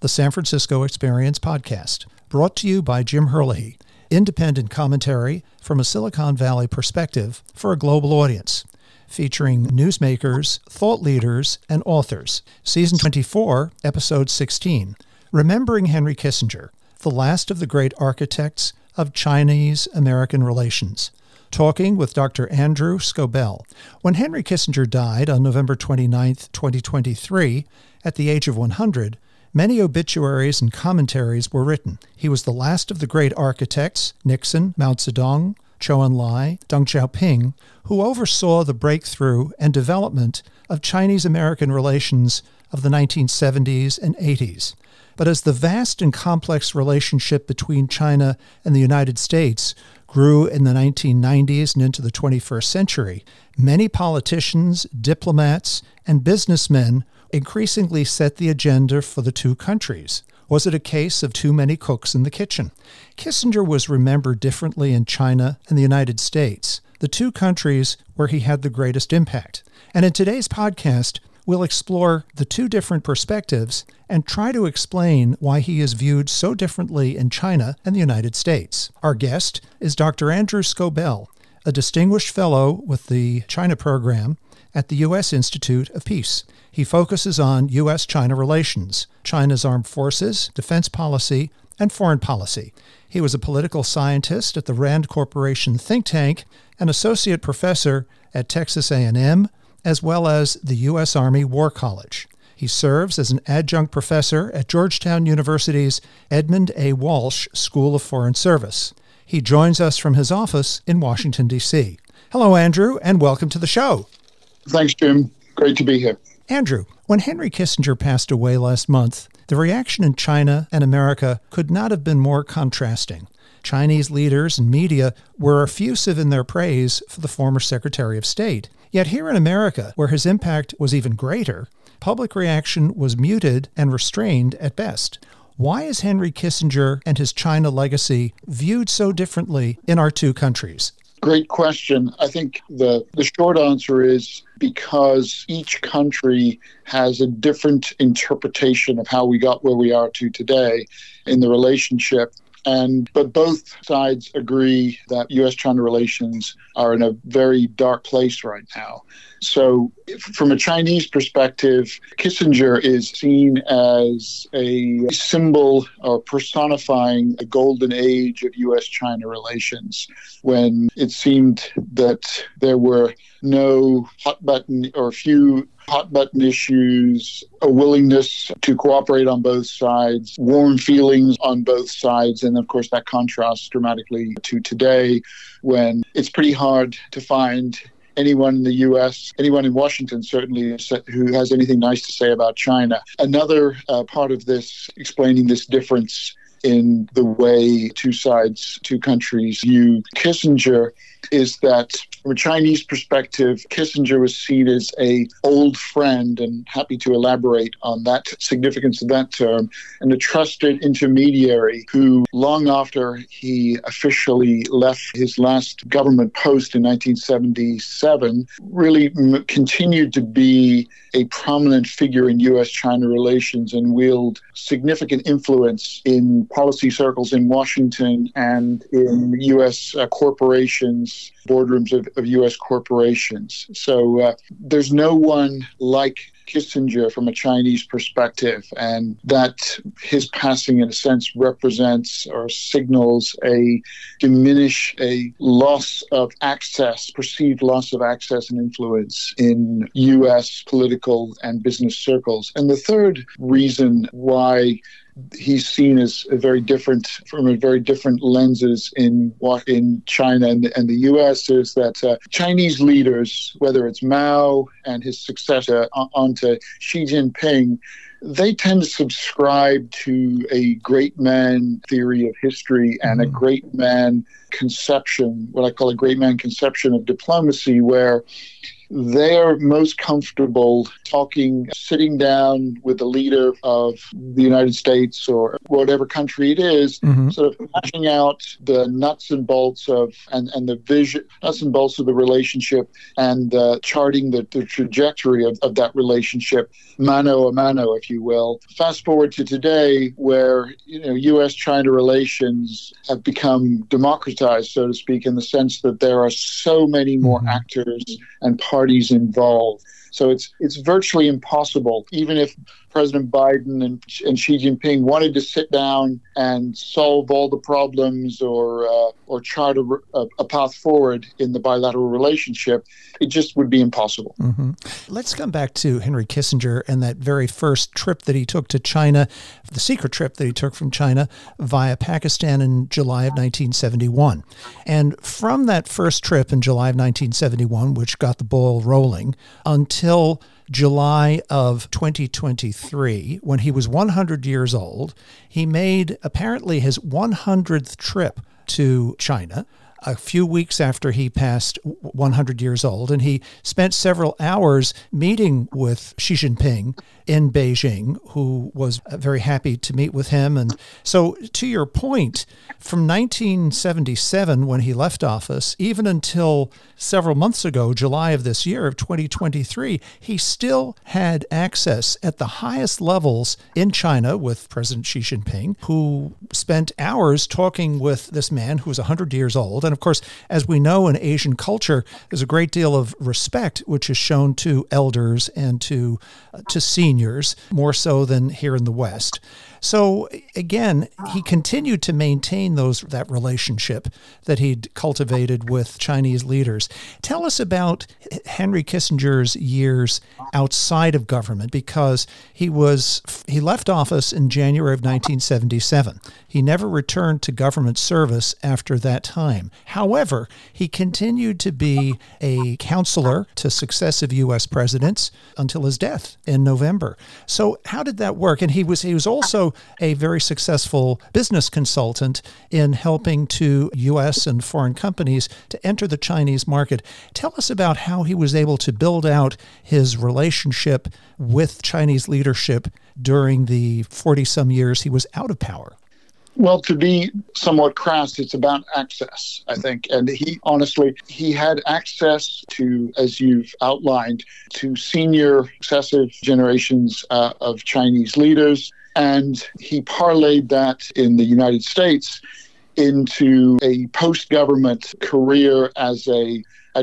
the San Francisco Experience podcast, brought to you by Jim Herlihy, independent commentary from a Silicon Valley perspective for a global audience, featuring newsmakers, thought leaders, and authors. Season 24, Episode 16, Remembering Henry Kissinger, the last of the great architects of Chinese-American relations. Talking with Dr. Andrew Scobell. When Henry Kissinger died on November 29, 2023, at the age of 100, many obituaries and commentaries were written. He was the last of the great architects, Nixon, Mao Zedong, Zhou Enlai, Deng Xiaoping, who oversaw the breakthrough and development of Chinese-American relations of the 1970s and 80s. But as the vast and complex relationship between China and the United States grew in the 1990s and into the 21st century, many politicians, diplomats, and businessmen increasingly set the agenda for the two countries. Was it a case of too many cooks in the kitchen? Kissinger was remembered differently in China and the United States, the two countries where he had the greatest impact. And in today's podcast, we'll explore the two different perspectives and try to explain why he is viewed so differently in China and the United States. Our guest is Dr. Andrew Scobell, a distinguished fellow with the China program at the U.S. Institute of Peace. He focuses on U.S.-China relations, China's armed forces, defense policy, and foreign policy. He was a political scientist at the Rand Corporation think tank and associate professor at Texas A&M, as well as the U.S. Army War College. He serves as an adjunct professor at Georgetown University's Edmund A. Walsh School of Foreign Service. He joins us from his office in Washington, D.C. Hello, Andrew, and welcome to the show. Thanks, Jim. Great to be here. Andrew, when Henry Kissinger passed away last month, the reaction in China and America could not have been more contrasting. Chinese leaders and media were effusive in their praise for the former Secretary of State. Yet here in America, where his impact was even greater, public reaction was muted and restrained at best. Why is Henry Kissinger and his China legacy viewed so differently in our two countries? Great question. I think the short answer is because each country has a different interpretation of how we got where we are to today in the relationship. But both sides agree that U.S.-China relations are in a very dark place right now. So from a Chinese perspective, Kissinger is seen as a symbol or personifying a golden age of U.S.-China relations, when it seemed that there were no hot button or few hot button issues, a willingness to cooperate on both sides, warm feelings on both sides. And of course, that contrasts dramatically to today, when it's pretty hard to find anyone in the U.S., anyone in Washington certainly, who has anything nice to say about China. Another part of this, explaining this difference in the way two sides, two countries view Kissinger, is that from a Chinese perspective, Kissinger was seen as an old friend, and happy to elaborate on that significance of that term, and a trusted intermediary who, long after he officially left his last government post in 1977, really continued to be a prominent figure in U.S.-China relations and wield significant influence in policy circles in Washington and in U.S. corporations, boardrooms of U.S. corporations. So there's no one like Kissinger from a Chinese perspective, and that his passing in a sense represents or signals a loss of access, perceived loss of access and influence in U.S. political and business circles. And the third reason why he's seen as very different lenses in China and the U.S. is that Chinese leaders, whether it's Mao and his successor onto Xi Jinping, they tend to subscribe to a great man theory of history and a great man conception, what I call a great man conception of diplomacy, where they're most comfortable sitting down with the leader of the United States or whatever country it is, sort of hashing out the nuts and bolts of the relationship and charting the trajectory of that relationship, mano a mano, if you will. Fast forward to today, where U.S.-China relations have become democratized, so to speak, in the sense that there are so many more actors and parties involved. So it's virtually impossible, even if President Biden and Xi Jinping wanted to sit down and solve all the problems or chart a path forward in the bilateral relationship, it just would be impossible. Let's come back to Henry Kissinger and that very first trip that he took to China, the secret trip that he took from China via Pakistan in July of 1971. And from that first trip in July of 1971, which got the ball rolling, until July of 2023, when he was 100 years old, he made apparently his 100th trip to China a few weeks after he passed 100 years old, and he spent several hours meeting with Xi Jinping in Beijing, who was very happy to meet with him. And so, to your point, from 1977, when he left office, even until several months ago, July of this year of 2023, he still had access at the highest levels in China with President Xi Jinping, who spent hours talking with this man who was 100 years old. And of course, as we know in Asian culture, there's a great deal of respect which is shown to elders and to seniors, more so than here in the West. So again, he continued to maintain that relationship that he'd cultivated with Chinese leaders. Tell us about Henry Kissinger's years outside of government, because he left office in January of 1977. He never returned to government service after that time. However, he continued to be a counselor to successive U.S. presidents until his death in November. So how did that work? And he was also a very successful business consultant in helping to U.S. and foreign companies to enter the Chinese market. Tell us about how he was able to build out his relationship with Chinese leadership during the 40-some years he was out of power. Well, to be somewhat crass, it's about access, I think. And he had access to, as you've outlined, to senior successive generations of Chinese leaders. And he parlayed that in the United States into a post-government career as a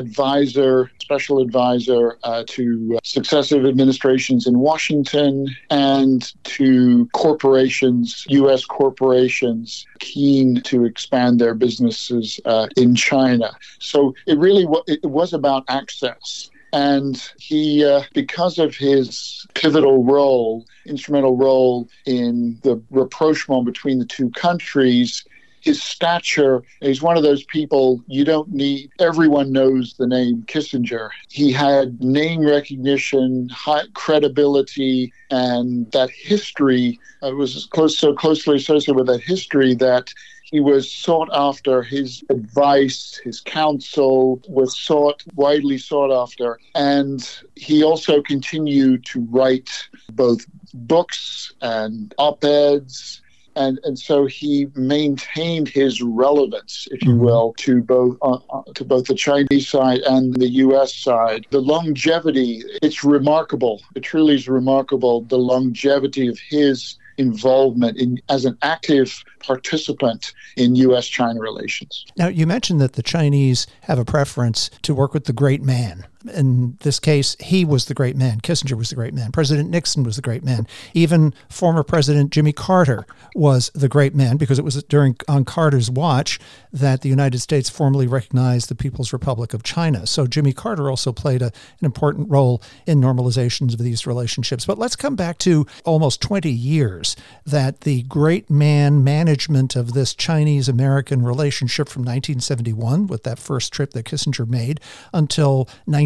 special advisor to successive administrations in Washington and to corporations, U.S. corporations, keen to expand their businesses in China. So it was about access. And he, because of his pivotal role, instrumental role in the rapprochement between the two countries, his stature, he's one of those people everyone knows the name Kissinger. He had name recognition, high credibility, and that history was so closely associated with that history that he was sought after. His advice, his counsel was widely sought after. And he also continued to write both books and op-eds. And so he maintained his relevance, if you will, to both the Chinese side and the U.S. side. The longevity, it's remarkable. It truly is remarkable, the longevity of his involvement as an active participant in U.S.-China relations. Now, you mentioned that the Chinese have a preference to work with the great man. In this case, he was the great man. Kissinger was the great man. President Nixon was the great man. Even former President Jimmy Carter was the great man, because it was on Carter's watch that the United States formally recognized the People's Republic of China. So Jimmy Carter also played an important role in normalizations of these relationships. But let's come back to almost 20 years that the great man management of this Chinese-American relationship from 1971, with that first trip that Kissinger made, until 19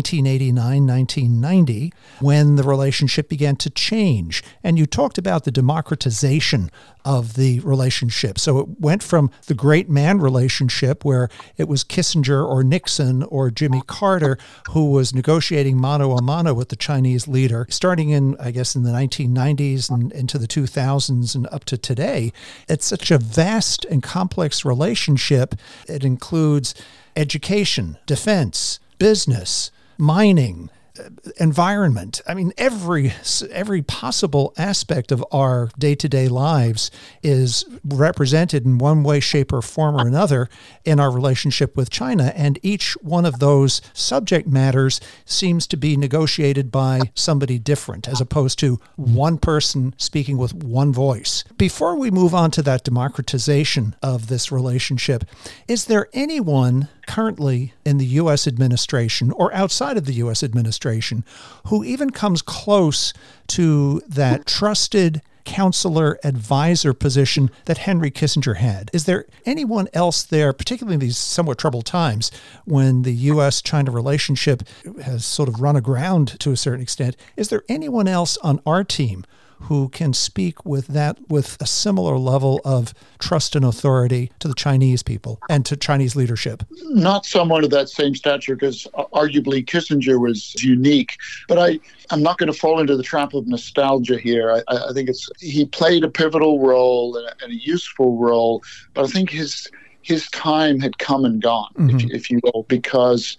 1989, 1990, when the relationship began to change. And you talked about the democratization of the relationship. So it went from the great man relationship, where it was Kissinger or Nixon or Jimmy Carter who was negotiating mano a mano with the Chinese leader, starting in, I guess, in the 1990s and into the 2000s and up to today. It's such a vast and complex relationship. It includes education, defense, business, mining, environment. I mean, every possible aspect of our day-to-day lives is represented in one way, shape, or form or another in our relationship with China. And each one of those subject matters seems to be negotiated by somebody different, as opposed to one person speaking with one voice. Before we move on to that democratization of this relationship, is there anyone currently in the U.S. administration or outside of the U.S. administration who even comes close to that trusted counselor advisor position that Henry Kissinger had? Is there anyone else there, particularly in these somewhat troubled times when the U.S.-China relationship has sort of run aground to a certain extent? Is there anyone else on our team who can speak with a similar level of trust and authority to the Chinese people and to Chinese leadership? Not someone of that same stature, because arguably Kissinger was unique. But I'm not going to fall into the trap of nostalgia here. I think he played a pivotal role and a useful role, but I think his time had come and gone, if you will, because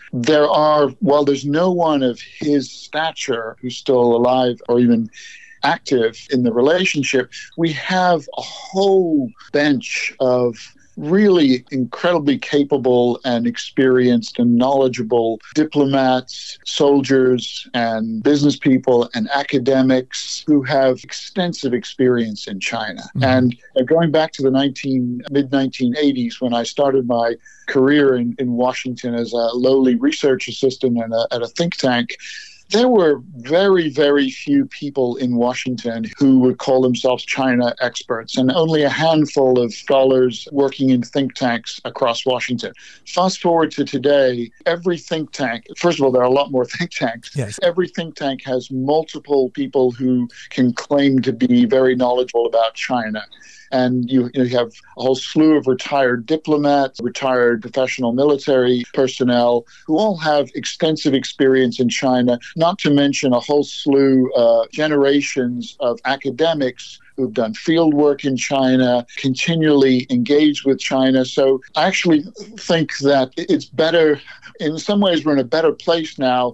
there's no one of his stature who's still alive or even active in the relationship. We have a whole bench of really incredibly capable and experienced and knowledgeable diplomats, soldiers, and business people and academics who have extensive experience in China. And going back to the mid-1980s, when I started my career in Washington as a lowly research assistant at a think tank, there were very, very few people in Washington who would call themselves China experts, and only a handful of scholars working in think tanks across Washington. Fast forward to today, every think tank, first of all, there are a lot more think tanks. Yes. Every think tank has multiple people who can claim to be very knowledgeable about China. And you have a whole slew of retired diplomats, retired professional military personnel who all have extensive experience in China, not to mention a whole slew of generations of academics who've done field work in China, continually engaged with China. So I actually think that it's better. In some ways, we're in a better place now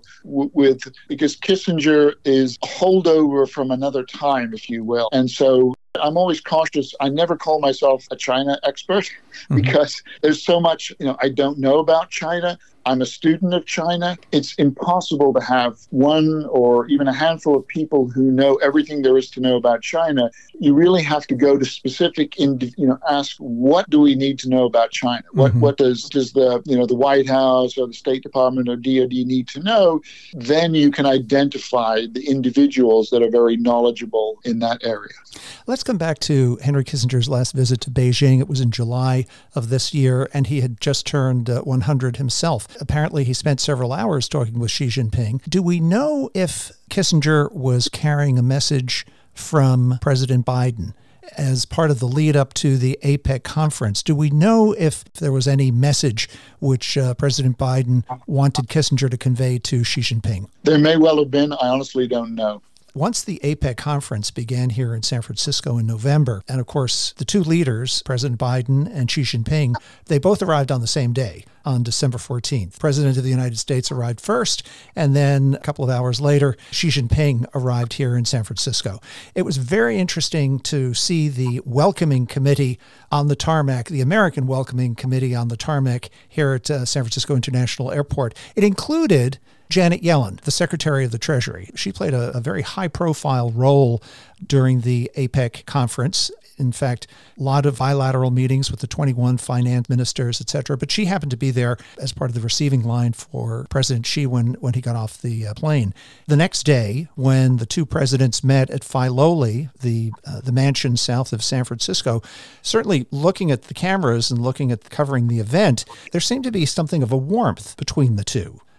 because Kissinger is a holdover from another time, if you will. And so I'm always cautious. I never call myself a China expert because there's so much, I don't know about China. I'm a student of China. It's impossible to have one or even a handful of people who know everything there is to know about China. You really have to go to specific, ask, what do we need to know about China? What does the White House or the State Department or DOD need to know? Then you can identify the individuals that are very knowledgeable in that area. Let's come back to Henry Kissinger's last visit to Beijing. It was in July of this year, and he had just turned 100 himself. Apparently, he spent several hours talking with Xi Jinping. Do we know if Kissinger was carrying a message from President Biden as part of the lead up to the APEC conference? Do we know if there was any message which President Biden wanted Kissinger to convey to Xi Jinping? There may well have been. I honestly don't know. Once the APEC conference began here in San Francisco in November, and of course the two leaders, President Biden and Xi Jinping, they both arrived on the same day, on December 14th. The President of the United States arrived first, and then a couple of hours later, Xi Jinping arrived here in San Francisco. It was very interesting to see the welcoming committee on the tarmac, the American welcoming committee on the tarmac here at San Francisco International Airport. It included Janet Yellen, the Secretary of the Treasury. She played a very high-profile role during the APEC conference. In fact, a lot of bilateral meetings with the 21 finance ministers, et cetera. But she happened to be there as part of the receiving line for President Xi when he got off the plane. The next day, when the two presidents met at Filoli, the mansion south of San Francisco, certainly looking at the cameras and looking at covering the event, there seemed to be something of a warmth between the two.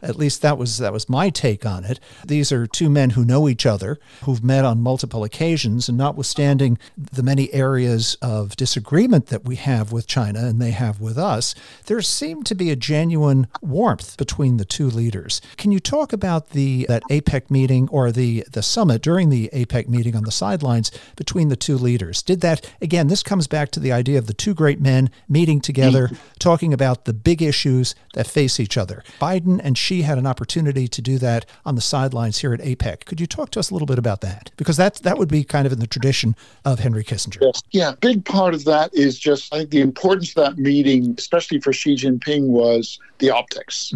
At least that was my take on it. These are two men who know each other, who've met on multiple occasions, and notwithstanding the many areas of disagreement that we have with China and they have with us, there seemed to be a genuine warmth between the two leaders. Can you talk about that APEC meeting or the summit during the APEC meeting on the sidelines between the two leaders? Did that, again, this comes back to the idea of the two great men meeting together, talking about the big issues that face each other. Biden and Xi had an opportunity to do that on the sidelines here at APEC. Could you talk to us a little bit about that? Because that would be kind of in the tradition of Henry Kissinger. Yes. Yeah, big part of that is just, I think the importance of that meeting, especially for Xi Jinping, was the optics.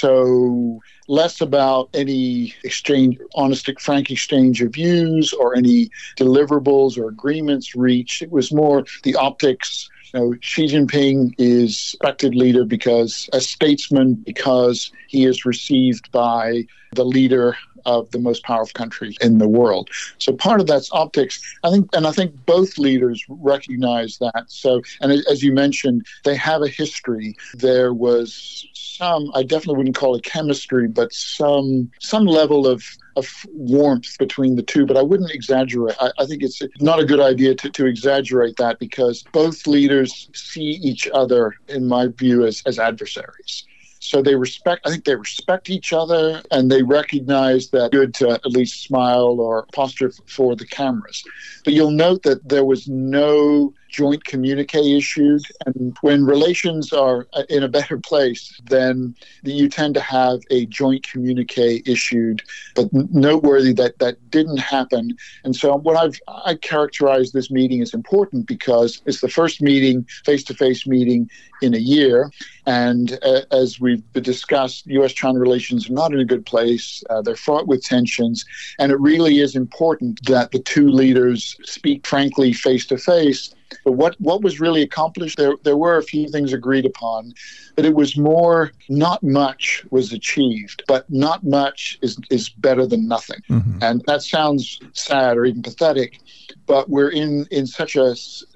So less about any honest, frank exchange of views or any deliverables or agreements reached. It was more the optics. Xi Jinping is a respected leader because a statesman, because he is received by the leader of the most powerful country in the world. So part of that's optics. I think both leaders recognize that. So, and as you mentioned, they have a history. There was I definitely wouldn't call it chemistry, but some level of warmth between the two, but I wouldn't exaggerate. I think it's not a good idea to exaggerate that, because both leaders see each other, in my view, as adversaries. So I think they respect each other, and they recognize that it's good to at least smile or posture for the cameras. But you'll note that there was no joint communique issued. And when relations are in a better place, then you tend to have a joint communique issued. But noteworthy that didn't happen. And so I characterize this meeting as important because it's the first meeting, face-to-face meeting in a year. And as we've discussed, U.S.-China relations are not in a good place. They're fraught with tensions. And it really is important that the two leaders speak frankly face-to-face. But what was really accomplished, there were a few things agreed upon, but it was more, not much was achieved, but not much is better than nothing. And that sounds sad or even pathetic, but we're in such a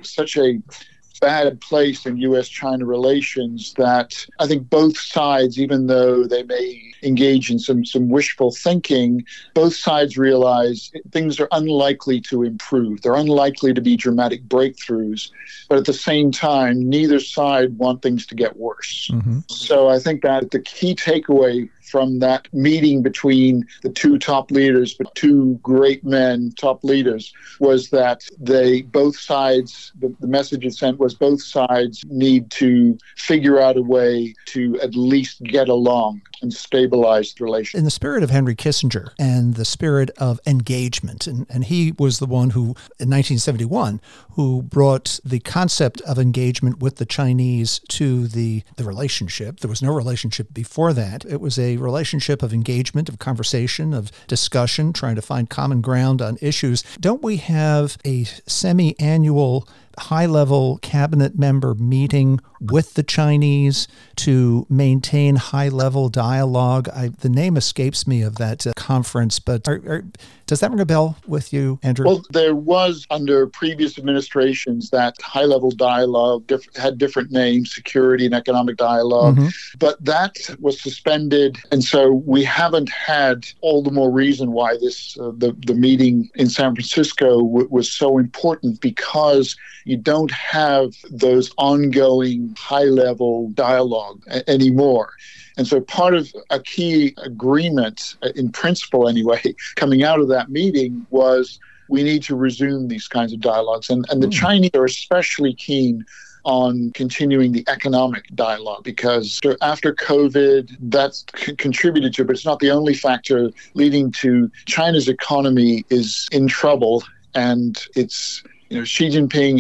bad place in U.S.-China relations that I think both sides, even though they may engage in some wishful thinking, both sides realize things are unlikely to improve. They're unlikely to be dramatic breakthroughs. But at the same time, neither side want things to get worse. So I think that the key takeaway from that meeting between the two top leaders, but two great men, top leaders, was that both sides, the message it sent was both sides need to figure out a way to at least get along and stabilize the relations. In the spirit of Henry Kissinger and the spirit of engagement, and he was the one who, in 1971, who brought the concept of engagement with the Chinese to the relationship. There was no relationship before that. It was a relationship of engagement, of conversation, of discussion, trying to find common ground on issues. Don't we have a semi-annual high-level cabinet member meeting with the Chinese to maintain high-level dialogue? The name escapes me of that conference, but does that ring a bell with you, Andrew? Well, there was, under previous administrations, that high-level dialogue had different names, security and economic dialogue, but that was suspended, and so we haven't had all the more reason why the meeting in San Francisco was so important, because you don't have those ongoing high-level dialogue anymore. And so part of a key agreement, in principle anyway, coming out of that meeting was we need to resume these kinds of dialogues. And the Chinese are especially keen on continuing the economic dialogue, because after COVID, that's contributed to it, but it's not the only factor leading to China's economy is in trouble, and it's Xi Jinping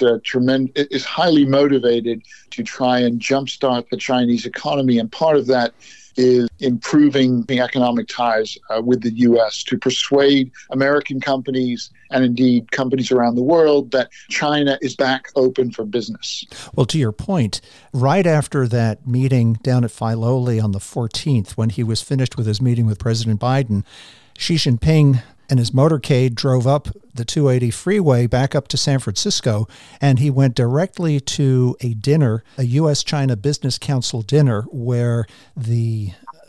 is highly motivated to try and jumpstart the Chinese economy, and part of that is improving the economic ties with the U.S. to persuade American companies and indeed companies around the world that China is back open for business. Well, to your point, right after that meeting down at Filoli on the 14th, when he was finished with his meeting with President Biden, Xi Jinping and his motorcade drove up the 280 freeway back up to San Francisco, and he went directly to a dinner, a U.S.-China Business Council dinner, where the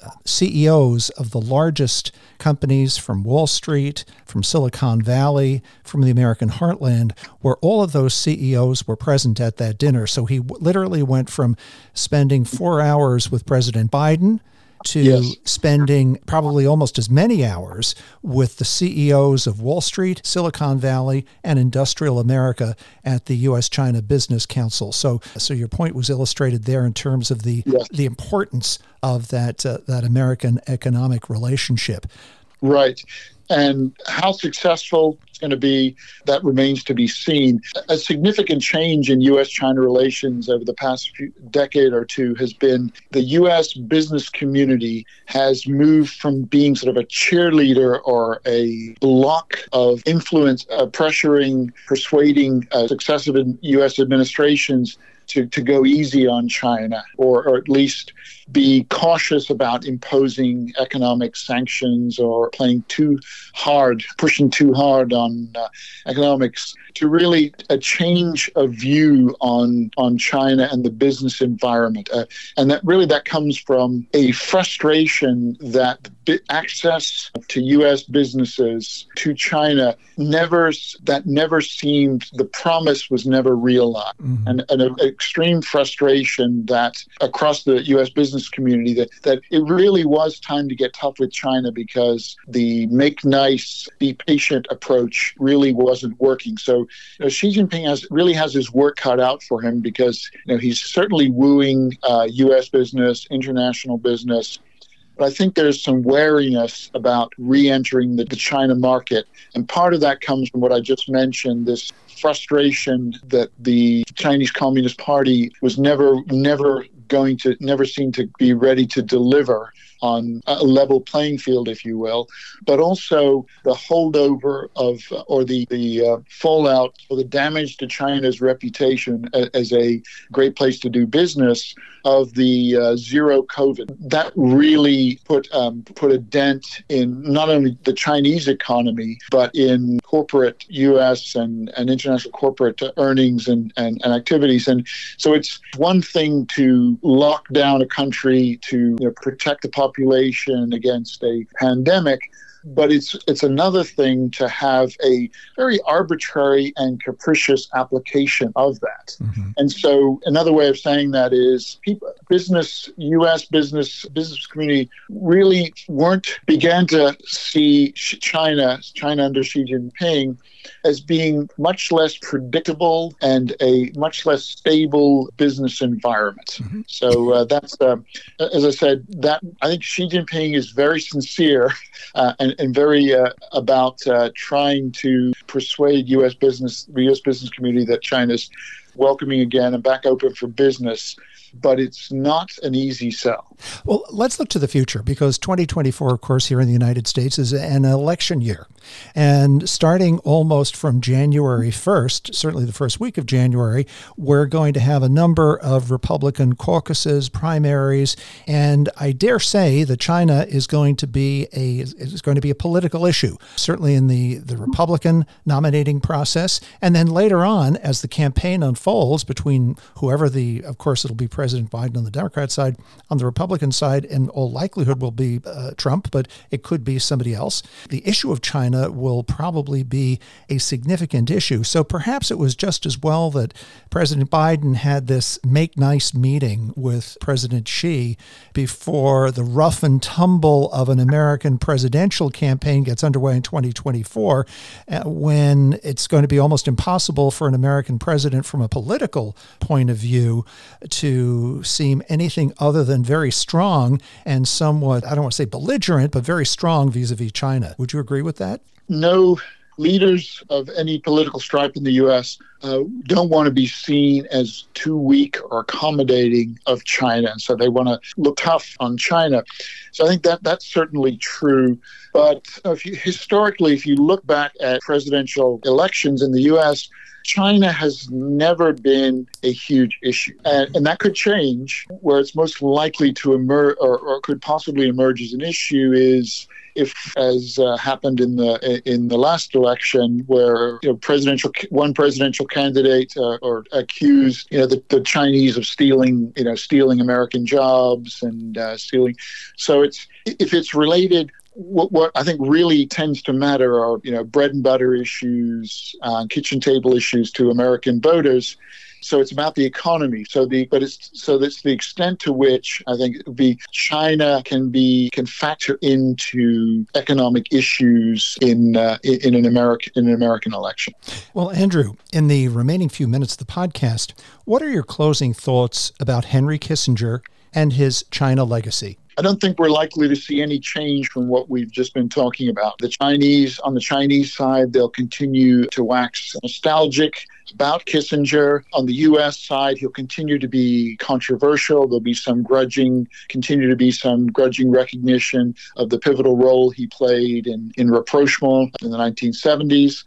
CEOs of the largest companies from Wall Street, from Silicon Valley, from the American heartland, where all of those CEOs were present at that dinner. So he literally went from spending 4 hours with President Biden to spending probably almost as many hours with the CEOs of Wall Street, Silicon Valley, and industrial America at the U.S.-China Business Council. So your point was illustrated there in terms of the importance of that American economic relationship. Right. And how successful it's going to be, that remains to be seen. A significant change in U.S.-China relations over the past decade or two has been the U.S. business community has moved from being sort of a cheerleader or a block of influence, pressuring, persuading successive U.S. administrations to go easy on China, or at least be cautious about imposing economic sanctions or playing too hard, pushing too hard on economics, to really a change of view on China and the business environment. And that comes from a frustration that access to U.S. businesses to China never seemed, the promise was never realized. Mm-hmm. And an extreme frustration that across the U.S. business community that it really was time to get tough with China because the make nice, be patient approach really wasn't working. So Xi Jinping really has his work cut out for him because he's certainly wooing U.S. business, international business. But I think there's some wariness about re-entering the China market. And part of that comes from what I just mentioned, this frustration that the Chinese Communist Party was never seemed to be ready to deliver on a level playing field, if you will, but also the holdover of, or the fallout or the damage to China's reputation as a great place to do business of the zero COVID. That really put a dent in not only the Chinese economy, but in corporate U.S. and international corporate earnings and activities. And so it's one thing to lock down a country to protect the population against a pandemic, but it's another thing to have a very arbitrary and capricious application of that. Mm-hmm. And so another way of saying that is U.S. business community really began to see China under Xi Jinping as being much less predictable and a much less stable business environment. Mm-hmm. So that's, as I said, that I think Xi Jinping is very sincere and very about trying to persuade the U.S. business community that China's welcoming again and back open for business. But it's not an easy sell. Well, let's look to the future, because 2024, of course, here in the United States is an election year. And starting almost from January 1st, certainly the first week of January, we're going to have a number of Republican caucuses, primaries, and I dare say that China is going to be a political issue, certainly in the Republican nominating process. And then later on, as the campaign unfolds between whoever of course, it'll be President Biden on the Democrat side, on the Republican side, in all likelihood will be Trump, but it could be somebody else. The issue of China will probably be a significant issue. So perhaps it was just as well that President Biden had this make nice meeting with President Xi before the rough and tumble of an American presidential campaign gets underway in 2024, when it's going to be almost impossible for an American president from a political point of view to seem anything other than very strong and somewhat, I don't want to say belligerent, but very strong vis-a-vis China. Would you agree with that? No. Leaders of any political stripe in the U.S. Don't want to be seen as too weak or accommodating of China. So they want to look tough on China. So I think that's certainly true. But historically, if you look back at presidential elections in the U.S., China has never been a huge issue. And that could change. Where it's most likely to emerge or could possibly emerge as an issue is if, as happened in the last election, where one presidential candidate or accused the Chinese of stealing American jobs and stealing. So if it's related. What I think really tends to matter are bread and butter issues, kitchen table issues to American voters. So it's about the economy. That's the extent to which I think China can factor into economic issues in an American election. Well, Andrew, in the remaining few minutes of the podcast, what are your closing thoughts about Henry Kissinger and his China legacy? I don't think we're likely to see any change from what we've just been talking about. On the Chinese side, they'll continue to wax nostalgic about Kissinger. On the U.S. side, he'll continue to be controversial. There'll be continue to be some grudging recognition of the pivotal role he played in rapprochement in the 1970s.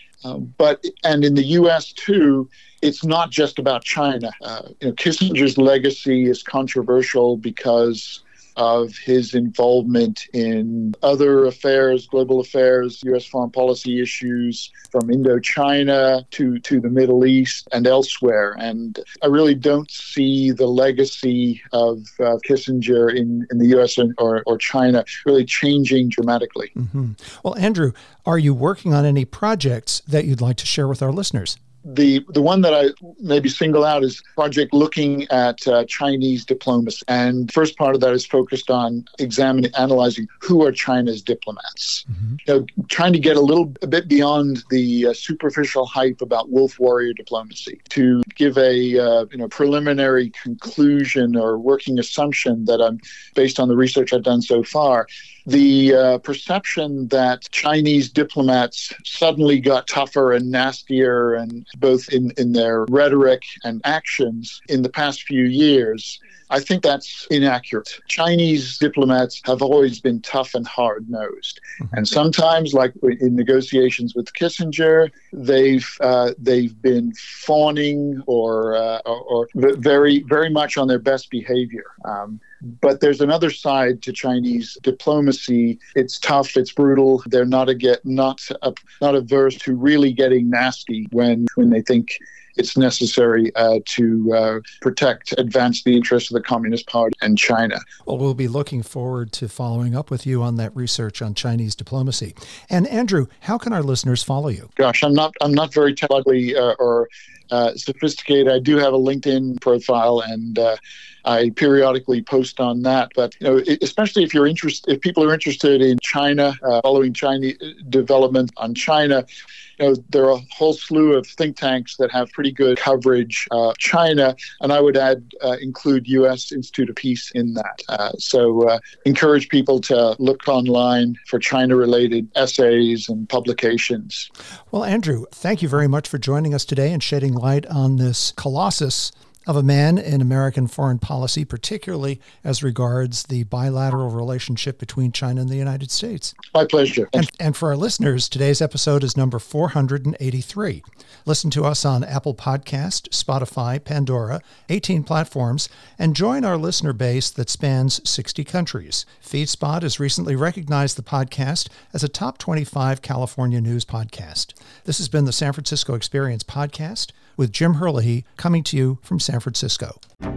And in the U.S. too, it's not just about China. Kissinger's legacy is controversial because of his involvement in other affairs, global affairs, U.S. foreign policy issues, from Indochina to the Middle East and elsewhere. And I really don't see the legacy of Kissinger in the U.S. or China really changing dramatically. Mm-hmm. Well, Andrew, are you working on any projects that you'd like to share with our listeners? The one that I maybe single out is a project looking at Chinese diplomacy. And the first part of that is focused on analyzing who are China's diplomats. Mm-hmm. Trying to get a bit beyond the superficial hype about wolf warrior diplomacy to give a preliminary conclusion or working assumption that I'm based on the research I've done so far. The perception that Chinese diplomats suddenly got tougher and nastier, and both in their rhetoric and actions in the past few years, I think that's inaccurate. Chinese diplomats have always been tough and hard-nosed. Mm-hmm. And sometimes, like in negotiations with Kissinger, they've been fawning or very, very much on their best behavior. But there's another side to Chinese diplomacy. It's tough, it's brutal. They're not averse to really getting nasty when they think it's necessary to advance the interests of the Communist Party and China. Well, we'll be looking forward to following up with you on that research on Chinese diplomacy. And Andrew, how can our listeners follow you? Gosh, I'm not very technically or sophisticated. I do have a LinkedIn profile, and I periodically post on that. But especially if people are interested in China, following Chinese development on China. There are a whole slew of think tanks that have pretty good coverage of China, and I would include U.S. Institute of Peace in that. So encourage people to look online for China-related essays and publications. Well, Andrew, thank you very much for joining us today and shedding light on this colossus of a man in American foreign policy, particularly as regards the bilateral relationship between China and the United States. My pleasure. And for our listeners, today's episode is number 483. Listen to us on Apple Podcast, Spotify, Pandora, 18 platforms, and join our listener base that spans 60 countries. FeedSpot has recently recognized the podcast as a top 25 California news podcast. This has been the San Francisco Experience Podcast with Jim Herlihy, coming to you from San Francisco.